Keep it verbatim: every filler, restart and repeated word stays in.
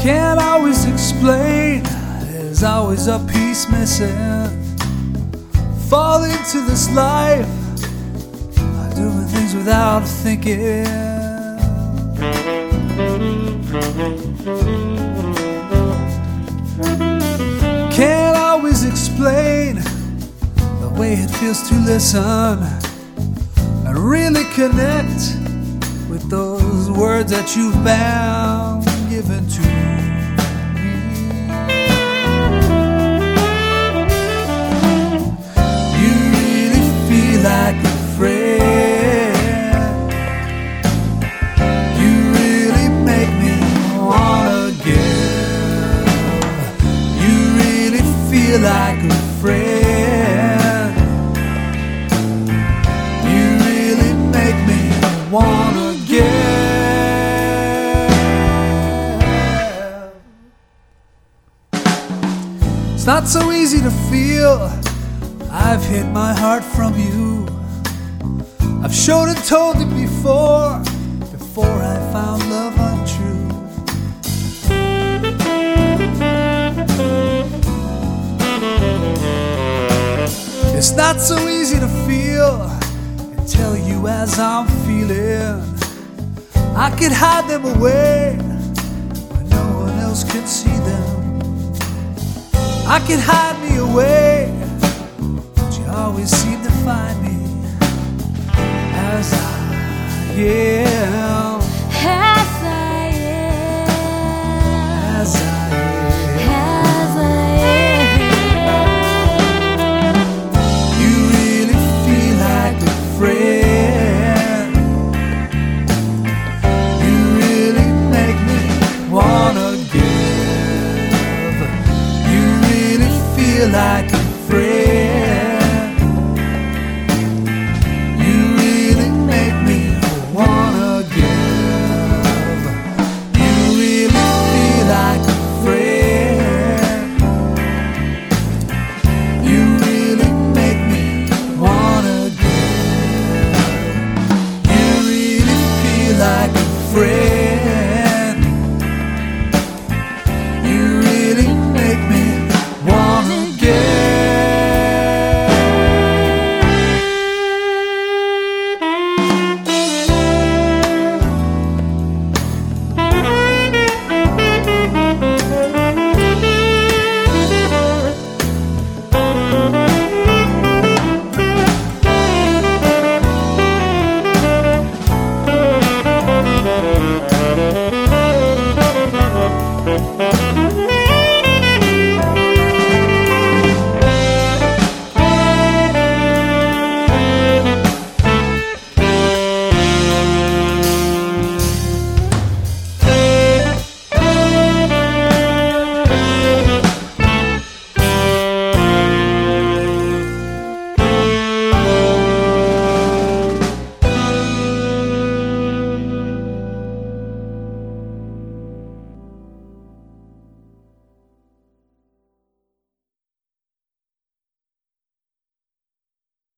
Can't always explain, there's always a piece missing. Fall into this life by doing things without thinking. Can't always explain the way it feels to listen and really connect with those words that you've been given to me. You really feel like a friend. You really make me wanna give. You really feel like a friend. You really make me wanna give. It's not so easy to feel I've hid my heart from you. I've showed and told it before, before I found love untrue. It's not so easy to feel and tell you as I'm feeling. I could hide them away when no one else could see them. I could hide me away, but you always seem to find me as I am. As I am. As I am. As I am. You really feel like a friend. You really make me wanna give. You really feel like